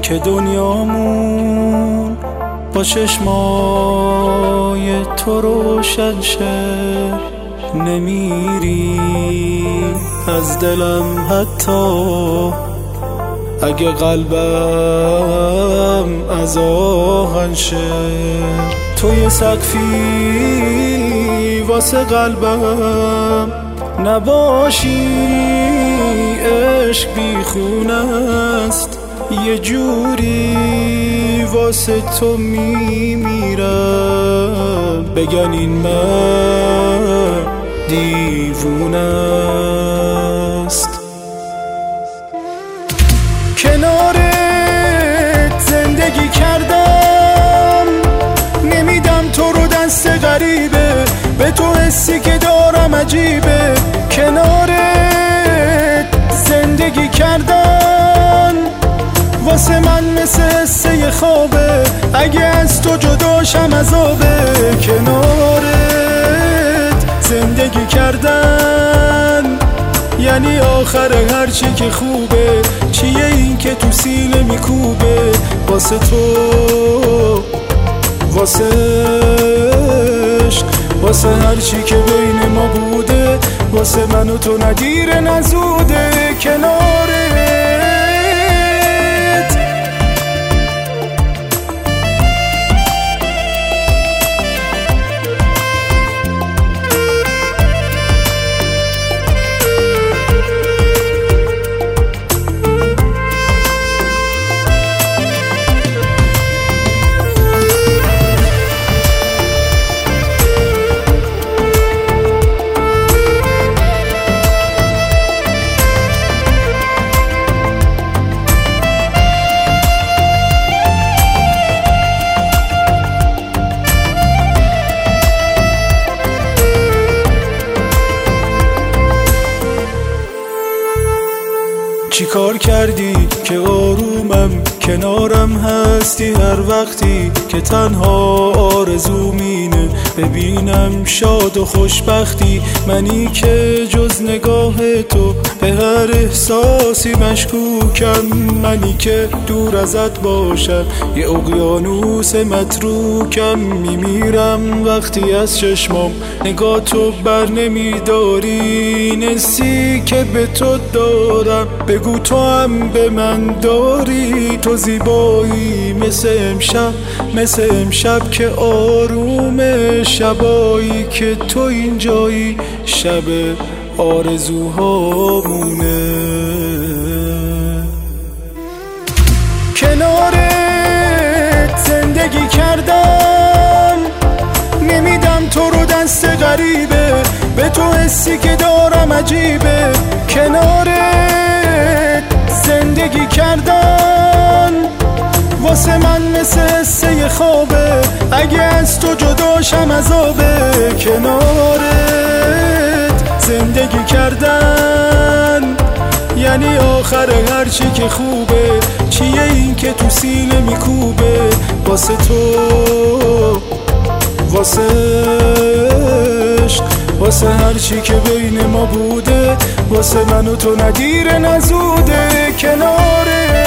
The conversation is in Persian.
که دنیامون با چشمای تو روشن شه. نمیری از دلم حتی اگه قلبم از آهن شه. تو یه سقفی واسه قلبم نباشی، عشق بیخونه است. یه جوری واسه تو میمیرم، بگن این من دیوونه است. کنارت زندگی کردم، نمیدم تو رو دست غریبه، به تو حسی که دارم عجیبه. کنارت زندگی کردن واسه من مثل حسه خوابه، اگه از تو جداشم عذابه. کنارت زندگی کردن یعنی آخر هرچی که خوبه. چیه این که تو سینه میکوبه؟ واسه تو، واسه عشق، واسه هرچی که بین ما بوده. واسه من و تو ندیره نزوده. کنارت چی کار کردی که آرومم کنارم هستی هر وقتی که تنها آرزوم اینه ببینم شاد و خوشبختی. منی که جز نگاه تو به هر احساسی مشکوکم، منی که دور ازت باشم یه اقیانوس متروکم. میمیرم وقتی از چشمام نگاه تو بر نمیداری، نسی که به تو دارم بگو تو هم به من داری. تو زیبایی مثل امشب، مثل امشب که آرومه، شبایی که تو اینجایی شب آرزوهامونه. کنارت زندگی کردم، نمیدم تو رو دست غریبه، به تو حسی که دارم عجیبه. کنارت زندگی کردن واسه من مثل حسه خوابه، اگه از تو جداشم عذابه. کنارت زندگی کردن یعنی آخر هرچی که خوبه. چیه این که تو سینه میکوبه؟ واسه تو، واسه عشق، واسه هرچی که بین ما بوده. واسه من و تو ندیره نزوده. کنارت